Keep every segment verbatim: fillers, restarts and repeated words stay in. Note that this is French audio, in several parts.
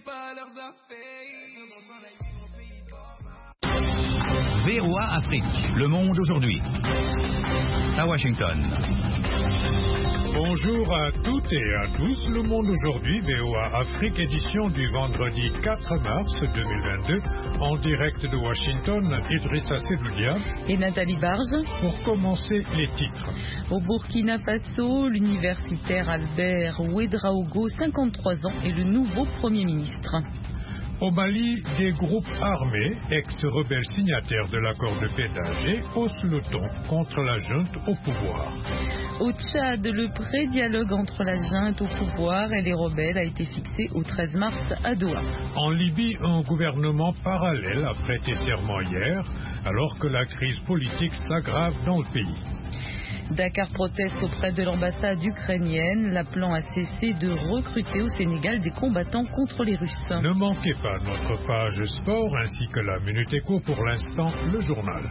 V O A Afrique, le monde aujourd'hui. À Washington. Bonjour à toutes et à tous. Le monde aujourd'hui, V O A Afrique, édition du vendredi quatre mars deux mille vingt-deux, en direct de Washington, Idrissa Seloudia et Nathalie Barge. Pour commencer, les titres. Au Burkina Faso, l'universitaire Albert Ouedraogo, cinquante-trois ans, est le nouveau Premier ministre. Au Mali, des groupes armés, ex-rebelles signataires de l'accord de paix d'Alger, haussent le ton contre la junte au pouvoir. Au Tchad, le pré-dialogue entre la junte au pouvoir et les rebelles a été fixé au treize mars à Doha. En Libye, un gouvernement parallèle a prêté serment hier, alors que la crise politique s'aggrave dans le pays. Dakar proteste auprès de l'ambassade ukrainienne, l'appelant à cesser de recruter au Sénégal des combattants contre les Russes. Ne manquez pas notre page sport ainsi que la Minute Éco. Pour l'instant, le journal.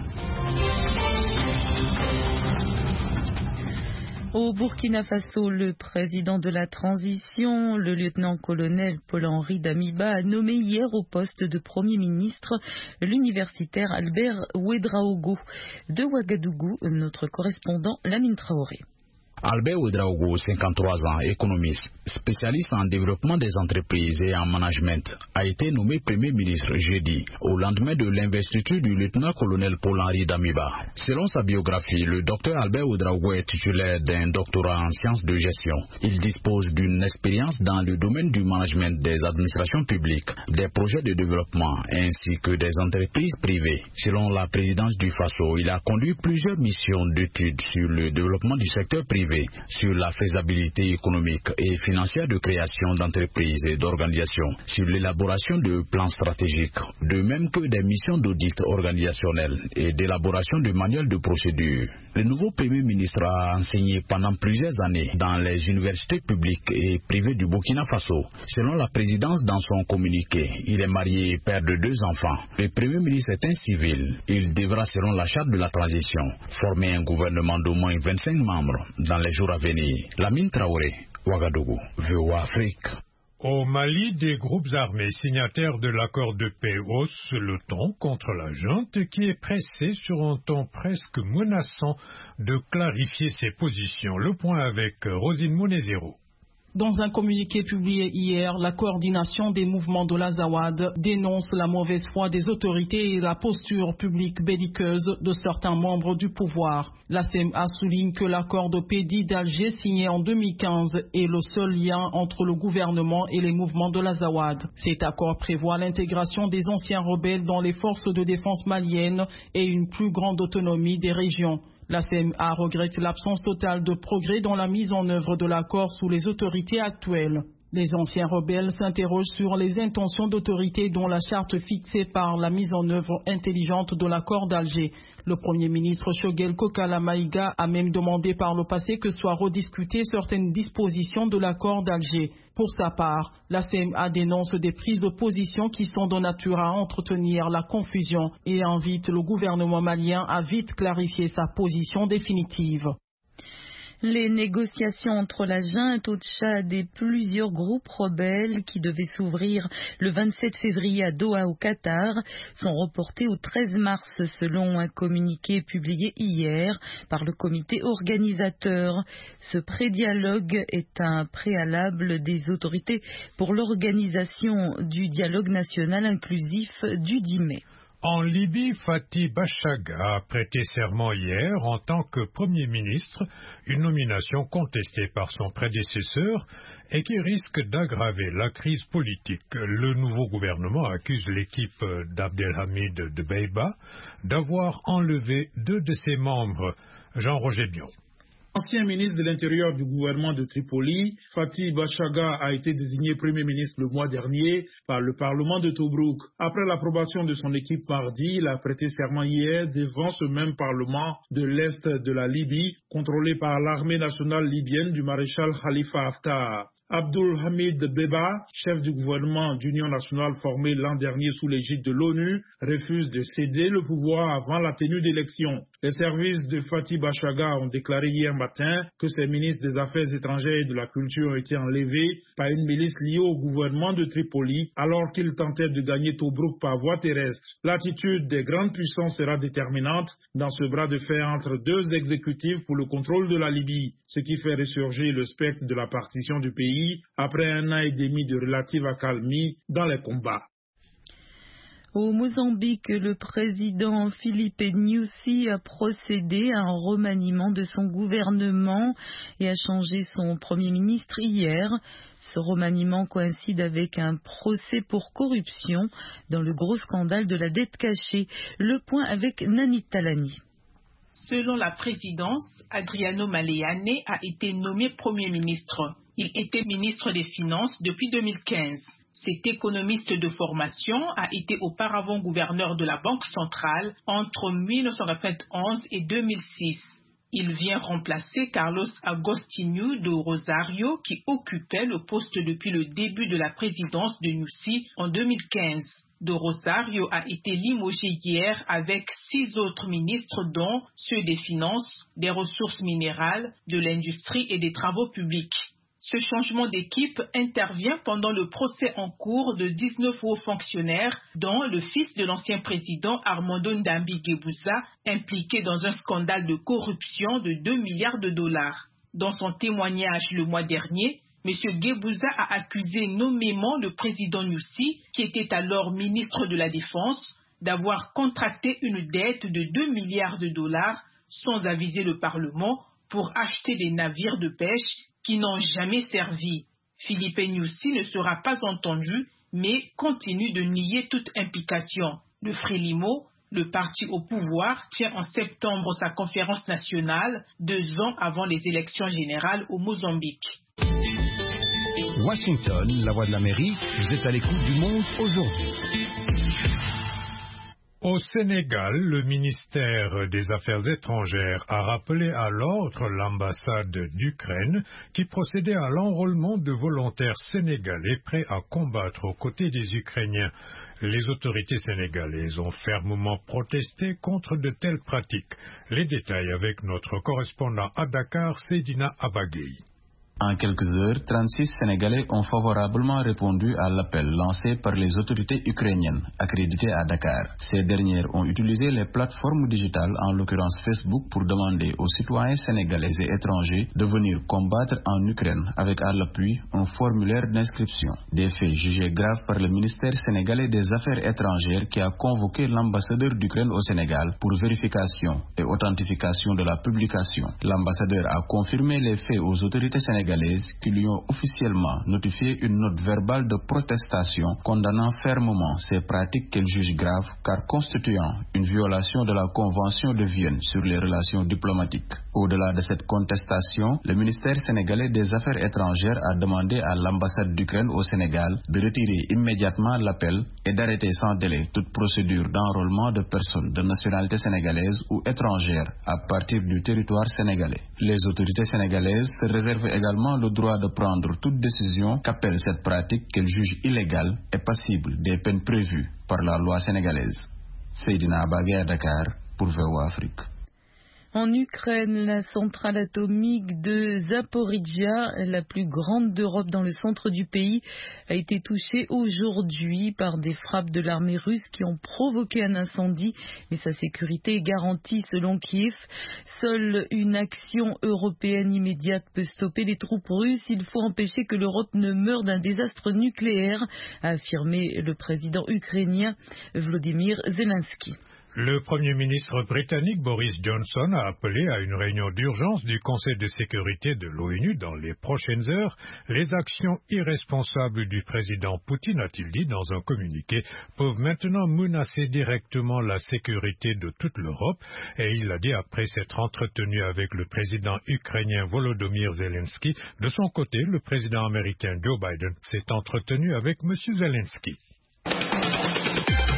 Au Burkina Faso, le président de la transition, le lieutenant-colonel Paul-Henri Damiba, a nommé hier au poste de Premier ministre l'universitaire Albert Ouedraogo. De Ouagadougou, notre correspondant Lamine Traoré. Albert Ouedraogo, cinquante-trois ans, économiste, spécialiste en développement des entreprises et en management, a été nommé Premier ministre jeudi, au lendemain de l'investiture du lieutenant-colonel Paul-Henri Damiba. Selon sa biographie, le docteur Albert Ouedraogo est titulaire d'un doctorat en sciences de gestion. Il dispose d'une expérience dans le domaine du management des administrations publiques, des projets de développement ainsi que des entreprises privées. Selon la présidence du Faso, il a conduit plusieurs missions d'études sur le développement du secteur privé, sur la faisabilité économique et financière de création d'entreprises et d'organisations, sur l'élaboration de plans stratégiques, de même que des missions d'audit organisationnel et d'élaboration de manuels de procédure. Le nouveau Premier ministre a enseigné pendant plusieurs années dans les universités publiques et privées du Burkina Faso. Selon la présidence dans son communiqué, il est marié et père de deux enfants. Le Premier ministre est un civil. Il devra, selon la charte de la transition, former un gouvernement d'au moins vingt-cinq membres dans les jours à venir. Lamine Traoré, Ouagadougou, V O A Afrique. Au Mali, des groupes armés signataires de l'accord de paix haussent le ton contre la junte qui est pressée sur un ton presque menaçant de clarifier ses positions. Le point avec Rosine Mounezero. Dans un communiqué publié hier, la coordination des mouvements de l'Azawad dénonce la mauvaise foi des autorités et la posture publique belliqueuse de certains membres du pouvoir. La C M A souligne que l'accord de paix dit d'Alger signé en deux mille quinze est le seul lien entre le gouvernement et les mouvements de l'Azawad. Cet accord prévoit l'intégration des anciens rebelles dans les forces de défense maliennes et une plus grande autonomie des régions. La C M A regrette l'absence totale de progrès dans la mise en œuvre de l'accord sous les autorités actuelles. Les anciens rebelles s'interrogent sur les intentions d'autorités dont la charte fixée par la mise en œuvre intelligente de l'accord d'Alger. Le Premier ministre Choguel Kokala Maïga a même demandé par le passé que soient rediscutées certaines dispositions de l'accord d'Alger. Pour sa part, la C M A dénonce des prises de position qui sont de nature à entretenir la confusion et invite le gouvernement malien à vite clarifier sa position définitive. Les négociations entre la junte au Tchad et plusieurs groupes rebelles qui devaient s'ouvrir le vingt-sept février à Doha au Qatar sont reportées au treize mars selon un communiqué publié hier par le comité organisateur. Ce pré-dialogue est un préalable des autorités pour l'organisation du dialogue national inclusif du dix mai. En Libye, Fathi Bachagha a prêté serment hier en tant que Premier ministre, une nomination contestée par son prédécesseur et qui risque d'aggraver la crise politique. Le nouveau gouvernement accuse l'équipe d'Abdelhamid Dbeibah d'avoir enlevé deux de ses membres. Jean-Roger Bion. Ancien ministre de l'Intérieur du gouvernement de Tripoli, Fathi Bachagha a été désigné Premier ministre le mois dernier par le Parlement de Tobrouk. Après l'approbation de son équipe mardi, il a prêté serment hier devant ce même Parlement de l'Est de la Libye, contrôlé par l'armée nationale libyenne du maréchal Khalifa Haftar. Abdul Hamid Beba, chef du gouvernement d'union nationale formé l'an dernier sous l'égide de l'ONU, refuse de céder le pouvoir avant la tenue d'élections. Les services de Faty Bashaga ont déclaré hier matin que ses ministres des Affaires étrangères et de la Culture ont été enlevés par une milice liée au gouvernement de Tripoli alors qu'il tentait de gagner Tobrouk par voie terrestre. L'attitude des grandes puissances sera déterminante dans ce bras de fer entre deux exécutifs pour le contrôle de la Libye, ce qui fait ressurgir le spectre de la partition du pays après un an et demi de relative accalmie dans les combats. Au Mozambique, le président Filipe Nyusi a procédé à un remaniement de son gouvernement et a changé son premier ministre hier. Ce remaniement coïncide avec un procès pour corruption dans le gros scandale de la dette cachée. Le point avec Nani Talani. Selon la présidence, Adriano Maleane a été nommé Premier ministre. Il était ministre des Finances depuis deux mille quinze. Cet économiste de formation a été auparavant gouverneur de la Banque centrale entre mille neuf cent quatre-vingt-onze et deux mille six. Il vient remplacer Carlos Agostinho do Rosário qui occupait le poste depuis le début de la présidence de Nyusi en deux mille quinze. Do Rosário a été limogé hier avec six autres ministres dont ceux des Finances, des Ressources minérales, de l'Industrie et des Travaux publics. Ce changement d'équipe intervient pendant le procès en cours de dix-neuf hauts fonctionnaires, dont le fils de l'ancien président Armando Ndambi Guebuza, impliqué dans un scandale de corruption de deux milliards de dollars. Dans son témoignage le mois dernier, M. Guebuza a accusé nommément le président Nyusi, qui était alors ministre de la Défense, d'avoir contracté une dette de deux milliards de dollars sans aviser le Parlement pour acheter des navires de pêche qui n'ont jamais servi. Filipe Nyusi ne sera pas entendu, mais continue de nier toute implication. Le Frélimo, le parti au pouvoir, tient en septembre sa conférence nationale, deux ans avant les élections générales au Mozambique. Washington, la voix de l'Amérique, vous êtes à l'écoute du monde aujourd'hui. Au Sénégal, le ministère des Affaires étrangères a rappelé à l'ordre l'ambassade d'Ukraine qui procédait à l'enrôlement de volontaires sénégalais prêts à combattre aux côtés des Ukrainiens. Les autorités sénégalaises ont fermement protesté contre de telles pratiques. Les détails avec notre correspondant à Dakar, Seydina Abagui. En quelques heures, trente-six Sénégalais ont favorablement répondu à l'appel lancé par les autorités ukrainiennes accréditées à Dakar. Ces dernières ont utilisé les plateformes digitales, en l'occurrence Facebook, pour demander aux citoyens sénégalais et étrangers de venir combattre en Ukraine avec à l'appui un formulaire d'inscription. Des faits jugés graves par le ministère sénégalais des Affaires étrangères qui a convoqué l'ambassadeur d'Ukraine au Sénégal pour vérification et authentification de la publication. L'ambassadeur a confirmé les faits aux autorités sénégalaises qui lui ont officiellement notifié une note verbale de protestation condamnant fermement ces pratiques qu'elle juge graves car constituant une violation de la Convention de Vienne sur les relations diplomatiques. Au-delà de cette contestation, le ministère sénégalais des Affaires étrangères a demandé à l'ambassade d'Ukraine au Sénégal de retirer immédiatement l'appel et d'arrêter sans délai toute procédure d'enrôlement de personnes de nationalité sénégalaise ou étrangère à partir du territoire sénégalais. Les autorités sénégalaises se réservent également le droit de prendre toute décision qu'appelle cette pratique qu'elles jugent illégale et passible des peines prévues par la loi sénégalaise. Seydina Abagui à Dakar pour V O A Afrique. En Ukraine, la centrale atomique de Zaporizhia, la plus grande d'Europe dans le centre du pays, a été touchée aujourd'hui par des frappes de l'armée russe qui ont provoqué un incendie, mais sa sécurité est garantie selon Kiev. Seule une action européenne immédiate peut stopper les troupes russes. Il faut empêcher que l'Europe ne meure d'un désastre nucléaire, a affirmé le président ukrainien Volodymyr Zelensky. Le Premier ministre britannique Boris Johnson a appelé à une réunion d'urgence du Conseil de sécurité de l'ONU dans les prochaines heures. Les actions irresponsables du président Poutine, a-t-il dit dans un communiqué, peuvent maintenant menacer directement la sécurité de toute l'Europe. Et il l'a dit après s'être entretenu avec le président ukrainien Volodymyr Zelensky. De son côté, le président américain Joe Biden s'est entretenu avec M. Zelensky.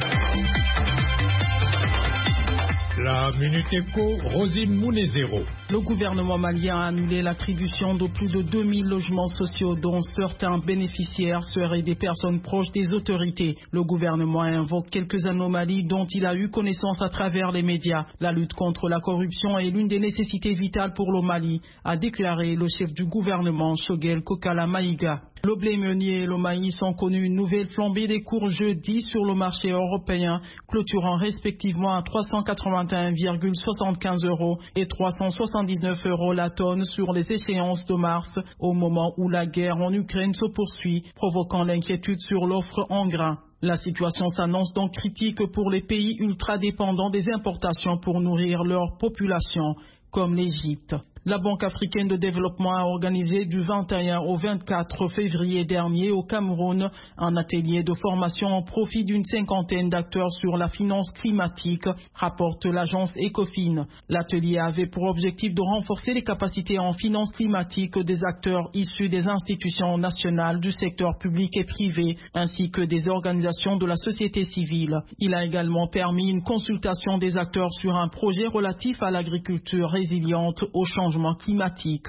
La Minute Éco, Rosine Mounezero. Le gouvernement malien a annulé l'attribution de plus de deux mille logements sociaux dont certains bénéficiaires seraient des personnes proches des autorités. Le gouvernement invoque quelques anomalies dont il a eu connaissance à travers les médias. La lutte contre la corruption est l'une des nécessités vitales pour le Mali, a déclaré le chef du gouvernement, Choguel Kokala Maïga. Le blé meunier et le maïs ont connu une nouvelle flambée des cours jeudi sur le marché européen, clôturant respectivement à trois cent quatre-vingt-un virgule soixante-quinze euros et trois cent soixante-dix-neuf euros la tonne sur les échéances de mars, au moment où la guerre en Ukraine se poursuit, provoquant l'inquiétude sur l'offre en grains. La situation s'annonce donc critique pour les pays ultra-dépendants des importations pour nourrir leur population, comme l'Égypte. La Banque africaine de développement a organisé du vingt et un au vingt-quatre février dernier au Cameroun un atelier de formation au profit d'une cinquantaine d'acteurs sur la finance climatique, rapporte l'agence Ecofin. L'atelier avait pour objectif de renforcer les capacités en finance climatique des acteurs issus des institutions nationales du secteur public et privé, ainsi que des organisations de la société civile. Il a également permis une consultation des acteurs sur un projet relatif à l'agriculture résiliente au changement climatique.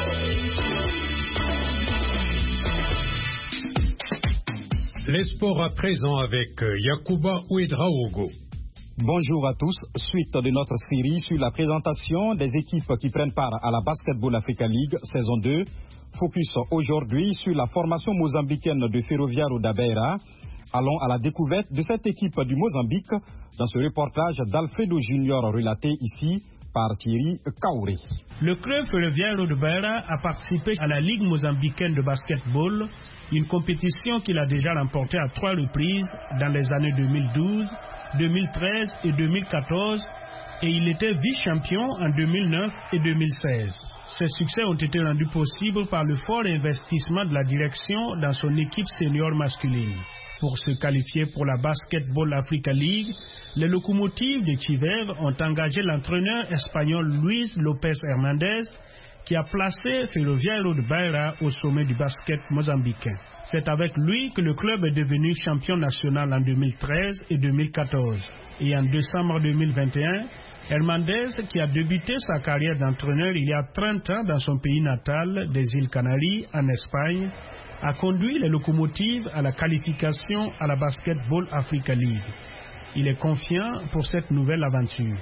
Les sports à présent avec Yacouba Ouedraogo. Bonjour à tous. Suite de notre série sur la présentation des équipes qui prennent part à la Basketball Africa League saison deux. Focus aujourd'hui sur la formation mozambicaine de Ferroviario da Beira. Allons à la découverte de cette équipe du Mozambique dans ce reportage d'Alfredo Junior relaté ici par Thierry Kaouré. Le club Ferroviario da Beira a participé à la Ligue mozambicaine de basketball, une compétition qu'il a déjà remportée à trois reprises dans les années deux mille douze, deux mille treize et deux mille quatorze, et il était vice-champion en deux mille neuf et deux mille seize. Ces succès ont été rendus possibles par le fort investissement de la direction dans son équipe senior masculine. Pour se qualifier pour la Basketball Africa League, les locomotives de Chivev ont engagé l'entraîneur espagnol Luis Lopez Hernandez, qui a placé Ferroviario da Beira au sommet du basket mozambicain. C'est avec lui que le club est devenu champion national en deux mille treize et deux mille quatorze. Et en décembre deux mille vingt et un, Hernandez, qui a débuté sa carrière d'entraîneur il y a trente ans dans son pays natal des îles Canaries, en Espagne, a conduit les locomotives à la qualification à la Basketball Africa League. Il est confiant pour cette nouvelle aventure.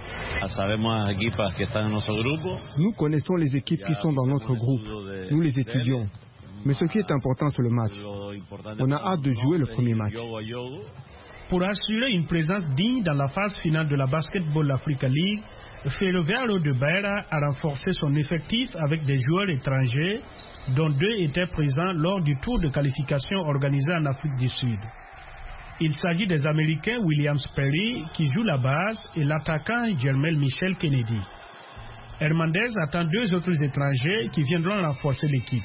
Nous connaissons les équipes qui sont dans notre groupe. Nous les étudions. Mais ce qui est important, c'est le match. On a hâte de jouer le premier match. Pour assurer une présence digne dans la phase finale de la Basketball Africa League, Ferroviario da Beira a renforcé son effectif avec des joueurs étrangers, dont deux étaient présents lors du tour de qualification organisé en Afrique du Sud. Il s'agit des Américains Williams Perry, qui joue la base, et l'attaquant Jermel Michel Kennedy. Hernandez attend deux autres étrangers qui viendront renforcer l'équipe.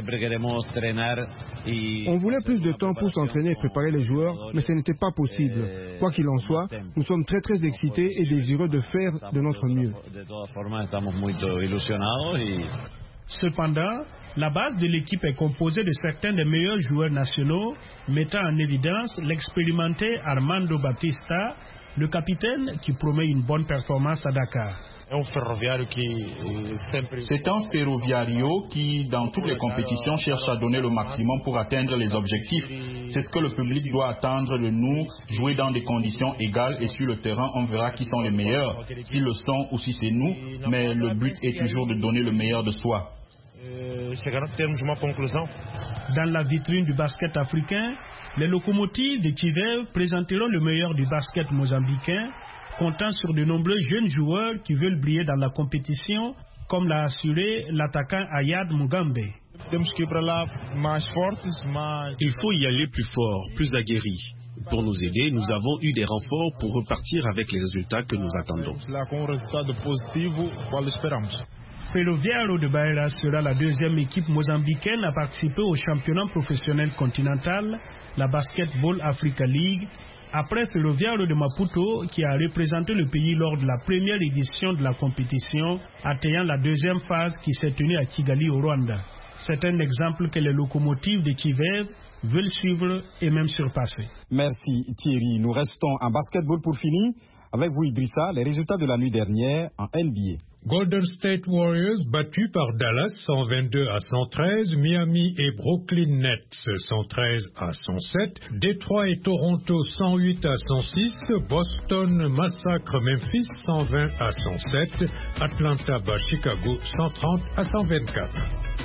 On voulait plus de temps pour s'entraîner et préparer les joueurs, mais ce n'était pas possible. Quoi qu'il en soit, nous sommes très très excités et désireux de faire de notre mieux. Cependant, la base de l'équipe est composée de certains des meilleurs joueurs nationaux, mettant en évidence l'expérimenté Armando Batista, le capitaine qui promet une bonne performance à Dakar. C'est un ferroviario qui, dans toutes les compétitions, cherche à donner le maximum pour atteindre les objectifs. C'est ce que le public doit attendre de nous, jouer dans des conditions égales et sur le terrain, on verra qui sont les meilleurs, s'ils le sont ou si c'est nous, mais le but est toujours de donner le meilleur de soi. Dans la vitrine du basket africain, les locomotives de Chivev présenteront le meilleur du basket mozambicain, comptant sur de nombreux jeunes joueurs qui veulent briller dans la compétition, comme l'a assuré l'attaquant Ayad Mugambe. Il faut y aller plus fort, plus aguerri. Pour nous aider, nous avons eu des renforts pour repartir avec les résultats que nous attendons. Ferroviario da Beira sera la deuxième équipe mozambicaine à participer au championnat professionnel continental, la Basketball Africa League, après Ferroviario de Maputo qui a représenté le pays lors de la première édition de la compétition, atteignant la deuxième phase qui s'est tenue à Kigali au Rwanda. C'est un exemple que les locomotives de Chivev veulent suivre et même surpasser. Merci Thierry. Nous restons en basketball pour finir. Avec vous Idrissa, les résultats de la nuit dernière en N B A. Golden State Warriors battus par Dallas cent vingt-deux à cent treize, Miami et Brooklyn Nets cent treize à cent sept, Détroit et Toronto cent huit à cent six, Boston massacre Memphis cent vingt à cent sept, Atlanta bat Chicago cent trente à cent vingt-quatre.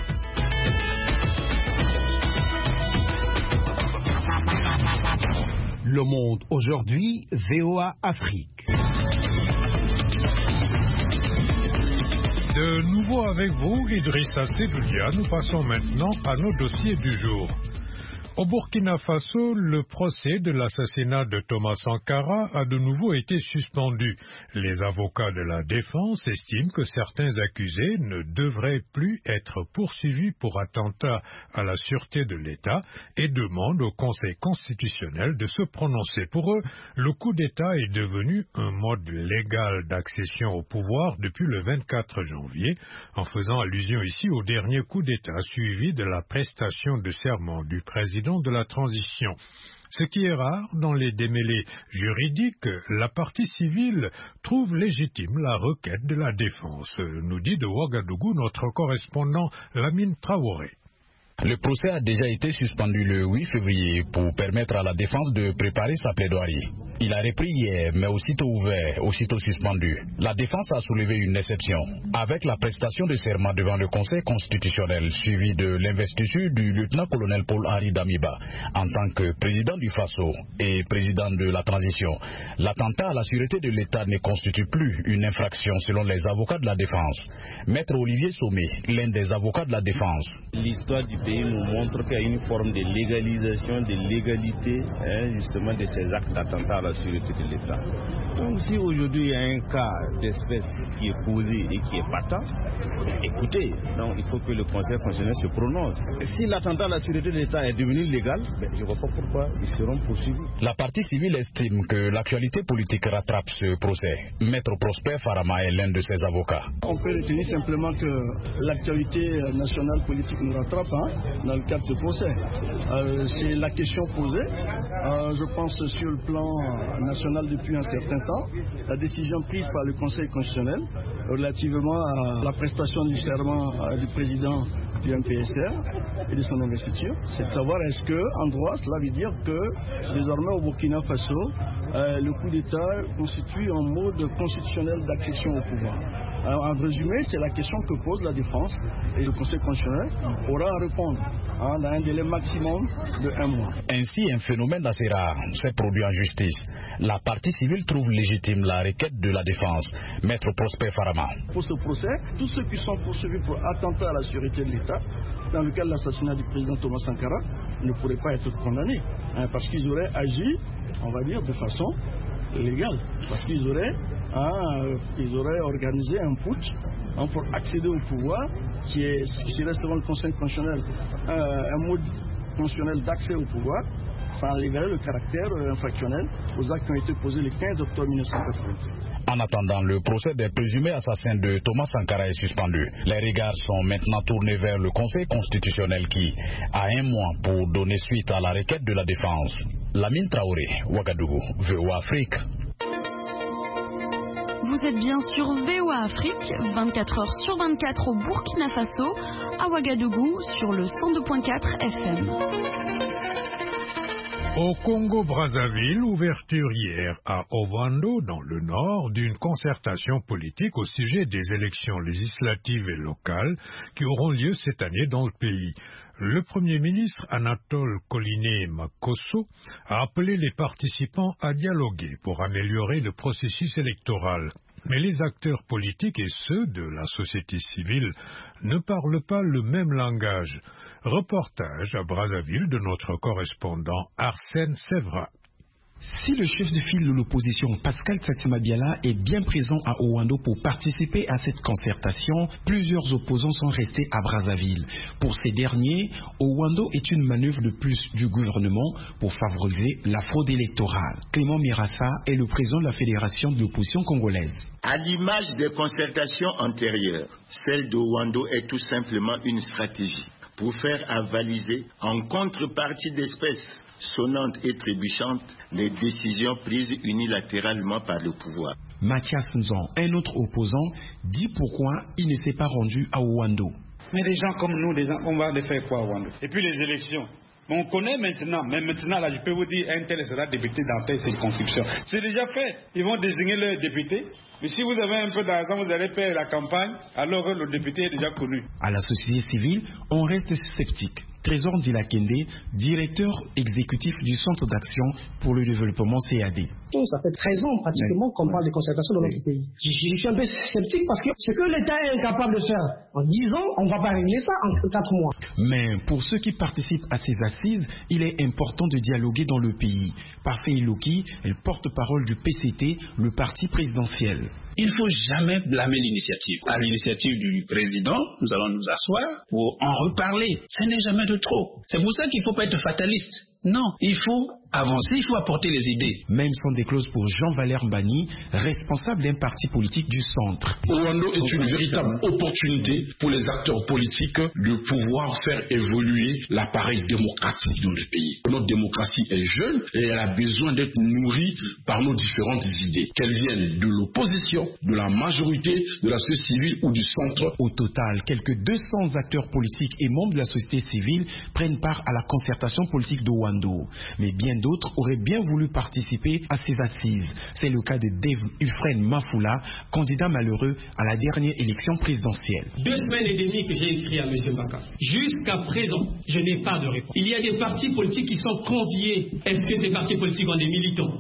Le Monde aujourd'hui, V O A Afrique. De nouveau avec vous, Idrissa Sedoudia, nous passons maintenant à nos dossiers du jour. Au Burkina Faso, le procès de l'assassinat de Thomas Sankara a de nouveau été suspendu. Les avocats de la défense estiment que certains accusés ne devraient plus être poursuivis pour attentat à la sûreté de l'État et demandent au Conseil constitutionnel de se prononcer. Pour eux, le coup d'État est devenu un mode légal d'accession au pouvoir depuis le vingt-quatre janvier, en faisant allusion ici au dernier coup d'État suivi de la prestation de serment du président de la transition. Ce qui est rare dans les démêlés juridiques, la partie civile trouve légitime la requête de la défense, nous dit de Ouagadougou notre correspondant Lamine Traoré. Le procès a déjà été suspendu le huit février pour permettre à la défense de préparer sa plaidoirie. Il a repris hier, mais aussitôt ouvert, aussitôt suspendu. La défense a soulevé une exception, avec la prestation de serment devant le Conseil constitutionnel, suivi de l'investiture du lieutenant-colonel Paul-Henri Damiba en tant que président du Faso et président de la transition. L'attentat à la sûreté de l'État ne constitue plus une infraction selon les avocats de la défense. Maître Olivier Sommet, l'un des avocats de la défense. L'histoire du pays nous montre qu'il y a une forme de légalisation, de légalité hein, justement de ces actes d'attentat à la sûreté de l'État. Donc si aujourd'hui il y a un cas d'espèce qui est posé et qui est patent, écoutez, donc il faut que le Conseil constitutionnel se prononce. Si l'attentat à la sûreté de l'État est devenu légal, ben, je ne vois pas pourquoi ils seront poursuivis. La partie civile estime que l'actualité politique rattrape ce procès. Maître Prosper Farama est l'un de ses avocats. On peut retenir simplement que l'actualité nationale politique nous rattrape hein, dans le cadre de ce procès. Euh, c'est la question posée. Euh, je pense sur le plan national depuis un certain temps, la décision prise par le Conseil constitutionnel relativement à la prestation du serment du président du M P S R et de son investiture, c'est de savoir est-ce que, en droit, cela veut dire que désormais au Burkina Faso, euh, le coup d'État constitue un mode constitutionnel d'accession au pouvoir. Alors, en résumé, c'est la question que pose la défense et le Conseil constitutionnel aura à répondre hein, dans un délai maximum de un mois. Ainsi, un phénomène assez rare s'est produit en justice. La partie civile trouve légitime la requête de la défense. Maître Prosper Farama. Pour ce procès, tous ceux qui sont poursuivis pour attentat à la sûreté de l'État, dans le cas de l'assassinat du président Thomas Sankara, ne pourraient pas être condamnés hein, parce qu'ils auraient agi, on va dire, de façon légale, parce qu'ils auraient, hein, ils auraient organisé un putsch hein, pour accéder au pouvoir, qui est, qui serait selon le Conseil constitutionnel euh, un mode constitutionnel d'accès au pouvoir, ça enlèverait le caractère euh, infractionnel aux actes qui ont été posés le quinze octobre mille neuf cent quatre-vingt-sept. En attendant, le procès des présumés assassins de Thomas Sankara est suspendu. Les regards sont maintenant tournés vers le Conseil constitutionnel qui a un mois pour donner suite à la requête de la défense. Lamine Traoré, Ouagadougou, V O A Afrique. Vous êtes bien sur V O A Afrique, vingt-quatre heures sur vingt-quatre au Burkina Faso, à Ouagadougou sur le cent deux point quatre F M. Au Congo-Brazzaville, ouverture hier à Ovando, dans le nord, d'une concertation politique au sujet des élections législatives et locales qui auront lieu cette année dans le pays. Le Premier ministre Anatole Koliné Makosso a appelé les participants à dialoguer pour améliorer le processus électoral. Mais les acteurs politiques et ceux de la société civile ne parlent pas le même langage. Reportage à Brazzaville de notre correspondant Arsène Sévra. Si le chef de file de l'opposition, Pascal Tsatsimabiala, est bien présent à Ovando pour participer à cette concertation, plusieurs opposants sont restés à Brazzaville. Pour ces derniers, Ovando est une manœuvre de plus du gouvernement pour favoriser la fraude électorale. Clément Mirassa est le président de la Fédération de l'opposition congolaise. À l'image des concertations antérieures, celle d'Ovando est tout simplement une stratégie pour faire avaliser, en contrepartie d'espèces sonnantes et trébuchantes, les décisions prises unilatéralement par le pouvoir. Mathias Nzon, un autre opposant, dit pourquoi il ne s'est pas rendu à Ouando. Mais des gens comme nous, des gens, on va les faire quoi à Ouando? Et puis les élections. On connaît maintenant, mais maintenant, là, je peux vous dire, un tel sera député dans telle circonscription. C'est déjà fait. Ils vont désigner leur député. Mais si vous avez un peu d'argent, vous allez faire la campagne, alors le député est déjà connu. À la société civile, on reste sceptique. Trésor Dilakende, directeur exécutif du Centre d'action pour le développement C A D. Ça fait treize ans pratiquement qu'on parle de concertation dans notre pays. Je, je suis un peu sceptique parce que ce que l'État est incapable de faire en dix ans, on ne va pas régler ça en quatre mois. Mais pour ceux qui participent à ces assises, il est important de dialoguer dans le pays. Parfait Iloki, elle porte-parole du P C T, le parti présidentiel. Il ne faut jamais blâmer l'initiative. À l'initiative du président, nous allons nous asseoir pour en reparler. Ce n'est jamais de trop. C'est pour ça qu'il ne faut pas être fataliste. Non, il faut avancer, il faut apporter les idées. Même sans des clauses pour Jean-Valère Mbani, responsable d'un parti politique du centre. Ouando est une véritable opportunité pour les acteurs politiques de pouvoir faire évoluer l'appareil démocratique de notre pays. Notre démocratie est jeune et elle a besoin d'être nourrie par nos différentes idées, qu'elles viennent de l'opposition, de la majorité, de la société civile ou du centre. Au total, quelques deux cents acteurs politiques et membres de la société civile prennent part à la concertation politique d'Ouando. Mais bien d'autres auraient bien voulu participer à ces assises. C'est le cas de Dave Ufren Mafoula, candidat malheureux à la dernière élection présidentielle. Deux semaines et demie que j'ai écrit à M. Mbaka. Jusqu'à présent, je n'ai pas de réponse. Il y a des partis politiques qui sont conviés. Est-ce que ces partis politiques ont des militants?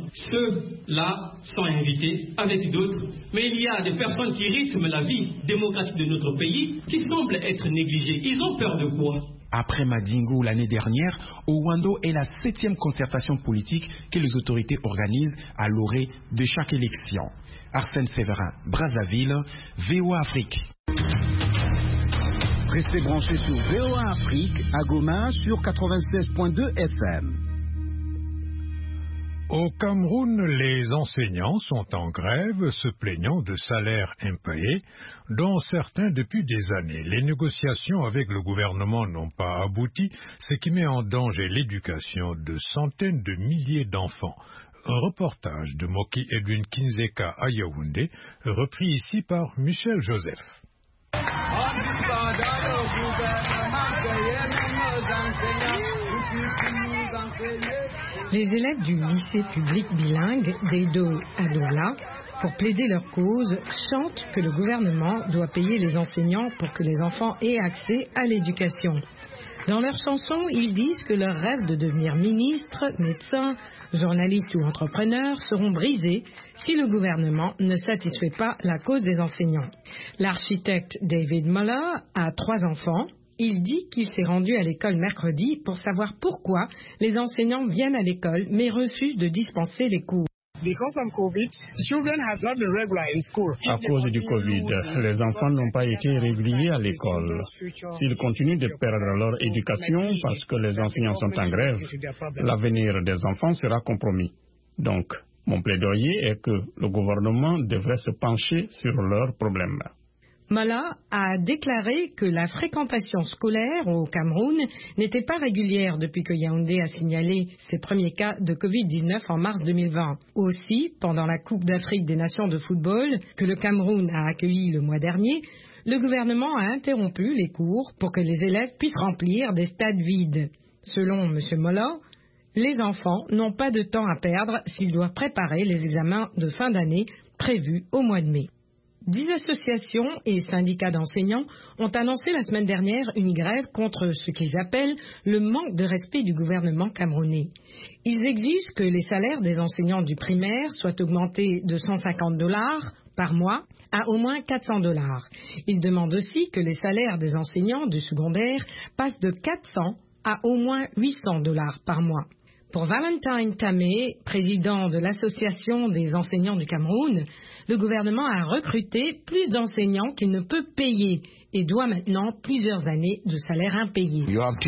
Ceux-là sont invités avec d'autres. Mais il y a des personnes qui rythment la vie démocratique de notre pays qui semblent être négligées. Ils ont peur de quoi? Après Madingo l'année dernière, Ouando est la septième concertation politique que les autorités organisent à l'orée de chaque élection. Arsène Séverin, Brazzaville, V O A Afrique. Restez branchés sur V O A Afrique à Goma sur quatre-vingt-seize point deux F M. Au Cameroun, les enseignants sont en grève, se plaignant de salaires impayés, dont certains depuis des années. Les négociations avec le gouvernement n'ont pas abouti, ce qui met en danger l'éducation de centaines de milliers d'enfants. Un reportage de Moki Edwin Kinzeka à Yaoundé, repris ici par Michel Joseph. Les élèves du lycée public bilingue d'Edo à Douala, pour plaider leur cause, chantent que le gouvernement doit payer les enseignants pour que les enfants aient accès à l'éducation. Dans leurs chansons, ils disent que leurs rêves de devenir ministre, médecin, journaliste ou entrepreneur seront brisés si le gouvernement ne satisfait pas la cause des enseignants. L'architecte David Muller a trois enfants. Il dit qu'il s'est rendu à l'école mercredi pour savoir pourquoi les enseignants viennent à l'école mais refusent de dispenser les cours. À cause du Covid, les enfants n'ont pas été réguliers à l'école. S'ils continuent de perdre leur éducation parce que les enseignants sont en grève, l'avenir des enfants sera compromis. Donc, mon plaidoyer est que le gouvernement devrait se pencher sur leurs problèmes. Mala a déclaré que la fréquentation scolaire au Cameroun n'était pas régulière depuis que Yaoundé a signalé ses premiers cas de covid dix-neuf en mars deux mille vingt. Aussi, pendant la Coupe d'Afrique des Nations de football que le Cameroun a accueillie le mois dernier, le gouvernement a interrompu les cours pour que les élèves puissent remplir des stades vides. Selon M. Mola, les enfants n'ont pas de temps à perdre s'ils doivent préparer les examens de fin d'année prévus au mois de mai. Dix associations et syndicats d'enseignants ont annoncé la semaine dernière une grève contre ce qu'ils appellent le manque de respect du gouvernement camerounais. Ils exigent que les salaires des enseignants du primaire soient augmentés de cent cinquante dollars par mois à au moins quatre cents dollars. Ils demandent aussi que les salaires des enseignants du secondaire passent de quatre cents à au moins huit cents dollars par mois. Pour Valentine Tamé, président de l'Association des enseignants du Cameroun, le gouvernement a recruté plus d'enseignants qu'il ne peut payer et doit maintenant plusieurs années de salaire impayé. Vous avez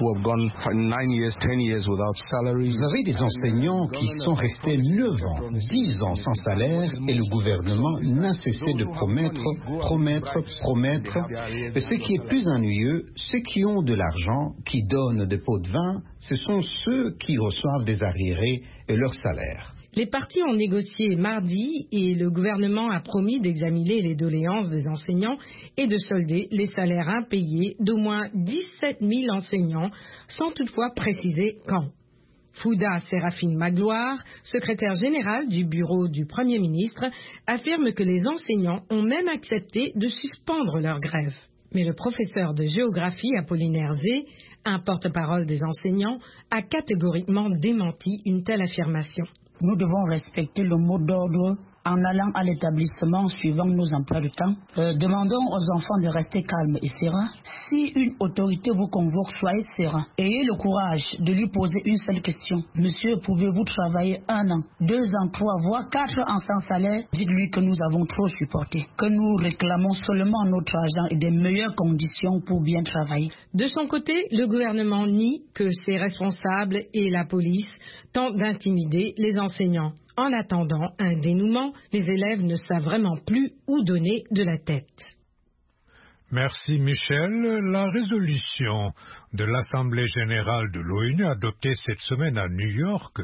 des enseignants qui sont restés neuf ans, dix ans sans salaire et le gouvernement n'a cessé de promettre, promettre, promettre. Et ce qui est plus ennuyeux, ceux qui ont de l'argent, qui donnent des pots de vin, ce sont ceux qui reçoivent des arriérés et leur salaire. Les partis ont négocié mardi et le gouvernement a promis d'examiner les doléances des enseignants et de solder les salaires impayés d'au moins dix-sept mille enseignants, sans toutefois préciser quand. Fouda Séraphine Magloire, secrétaire générale du bureau du Premier ministre, affirme que les enseignants ont même accepté de suspendre leur grève. Mais le professeur de géographie Apollinaire Zé, un porte-parole des enseignants, a catégoriquement démenti une telle affirmation. Nous devons respecter le mot d'ordre en allant à l'établissement suivant nos emplois de temps. Euh, demandons aux enfants de rester calmes et sereins. Si une autorité vous convoque, soyez serein. Ayez le courage de lui poser une seule question. Monsieur, pouvez-vous travailler un an, deux ans, trois, voire quatre ans sans salaire? Dites-lui que nous avons trop supporté, que nous réclamons seulement notre argent et des meilleures conditions pour bien travailler. De son côté, le gouvernement nie que ses responsables et la police tentent d'intimider les enseignants. En attendant un dénouement, les élèves ne savent vraiment plus où donner de la tête. Merci Michel. La résolution de l'Assemblée générale de l'ONU adoptée cette semaine à New York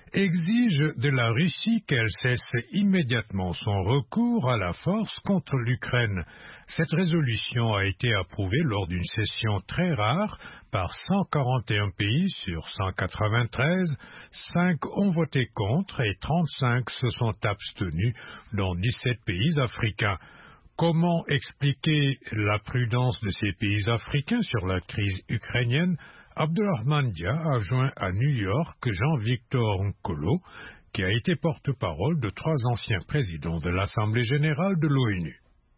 exige de la Russie qu'elle cesse immédiatement son recours à la force contre l'Ukraine. Cette résolution a été approuvée lors d'une session très rare par cent quarante et un pays sur cent quatre-vingt-treize. cinq ont voté contre et trente-cinq se sont abstenus dans dix-sept pays africains. Comment expliquer la prudence de ces pays africains sur la crise ukrainienne? Abdulrahman Dia a joint à New York Jean-Victor Nkolo, qui a été porte-parole de trois anciens présidents de l'Assemblée générale de l'ONU.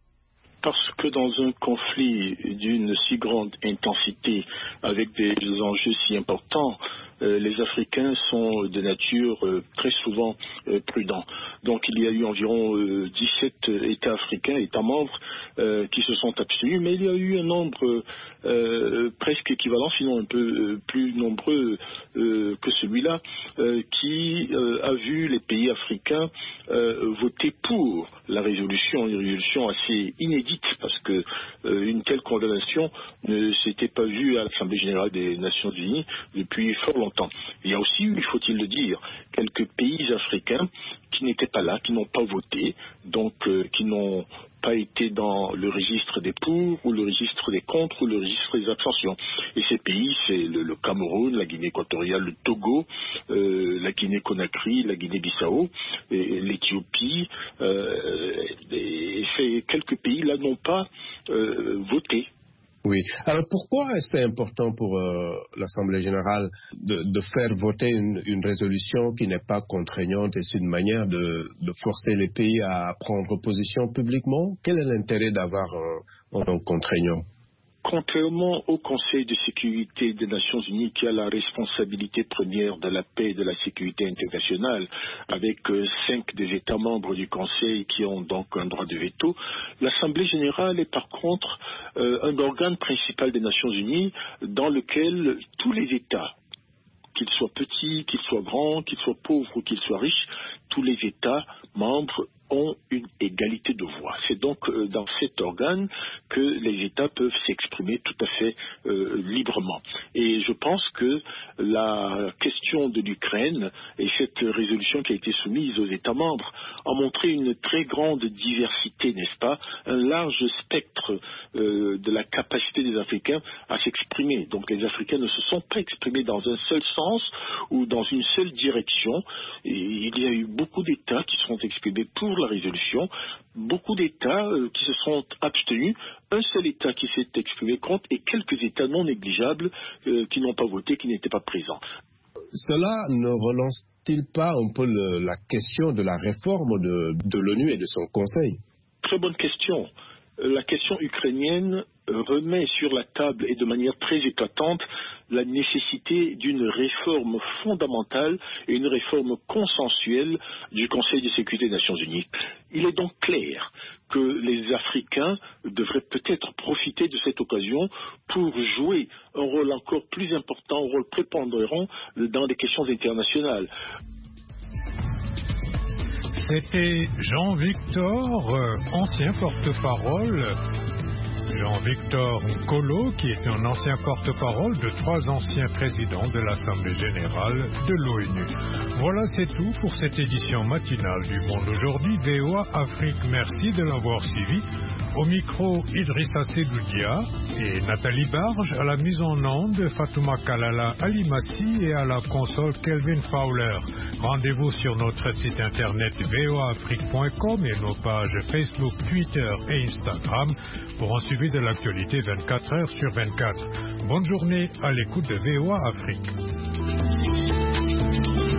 Parce que dans un conflit d'une si grande intensité, avec des enjeux si importants, euh, les Africains sont de nature euh, très souvent euh, prudents. Donc il y a eu environ euh, dix-sept États africains, États membres, euh, qui se sont abstenus, mais il y a eu un nombre euh, presque équivalent, sinon un peu euh, plus nombreux euh, que celui-là, euh, qui euh, a vu les pays africains euh, voter pour la résolution, une résolution assez inédite, parce que euh, une telle condamnation ne s'était pas vue à l'Assemblée générale des Nations unies depuis fort longtemps. Il y a aussi eu, il faut-il le dire, quelques pays africains qui n'étaient pas là, qui n'ont pas voté, donc euh, qui n'ont pas été dans le registre des pour ou le registre des contre ou le registre des abstentions. Et ces pays, c'est le, le Cameroun, la Guinée équatoriale, le Togo, euh, la Guinée-Conakry, la Guinée-Bissau, et l'Éthiopie. Euh, et ces quelques pays-là n'ont pas euh, voté. Oui. Alors pourquoi c'est important pour euh, l'Assemblée générale de, de faire voter une, une résolution qui n'est pas contraignante et c'est une manière de, de forcer les pays à prendre position publiquement? Quel est l'intérêt d'avoir un, un nom contraignant? Contrairement au Conseil de sécurité des Nations unies qui a la responsabilité première de la paix et de la sécurité internationale, avec euh, cinq des États membres du Conseil qui ont donc un droit de veto, l'Assemblée générale est par contre euh, un organe principal des Nations unies dans lequel tous les États, qu'ils soient petits, qu'ils soient grands, qu'ils soient pauvres ou qu'ils soient riches, tous les États membres ont une égalité de voix. C'est donc euh, dans cet organe que les États peuvent s'exprimer tout à fait euh, librement. Et je pense que la question de l'Ukraine et cette résolution qui a été soumise aux États membres a montré une très grande diversité, n'est-ce pas, un large spectre euh, de la capacité des Africains à s'exprimer. Donc les Africains ne se sont pas exprimés dans un seul sens ou dans une seule direction. Et il y a eu beaucoup d'États qui se sont exprimés pour la résolution, beaucoup d'États euh, qui se sont abstenus, un seul État qui s'est exprimé contre et quelques États non négligeables euh, qui n'ont pas voté, qui n'étaient pas présents. Cela ne relance-t-il pas un peu le, la question de la réforme de, de l'ONU et de son Conseil? Très bonne question. La question ukrainienne remet sur la table et de manière très éclatante la nécessité d'une réforme fondamentale et une réforme consensuelle du Conseil de sécurité des Nations unies. Il est donc clair que les Africains devraient peut-être profiter de cette occasion pour jouer un rôle encore plus important, un rôle prépondérant dans les questions internationales. C'était Jean-Victor, ancien porte-parole Jean-Victor Nkolo, qui est un ancien porte-parole de trois anciens présidents de l'Assemblée générale de l'ONU. Voilà, c'est tout pour cette édition matinale du Monde aujourd'hui. V O A Afrique, merci de l'avoir suivi. Au micro, Idrissa Sedoudia et Nathalie Barge, à la mise en onde, Fatouma Kalala Alimassi et à la console Kelvin Fowler. Rendez-vous sur notre site internet v o a afrique point com et nos pages Facebook, Twitter et Instagram pour un suivi de l'actualité vingt-quatre heures sur vingt-quatre. Bonne journée à l'écoute de V O A Afrique.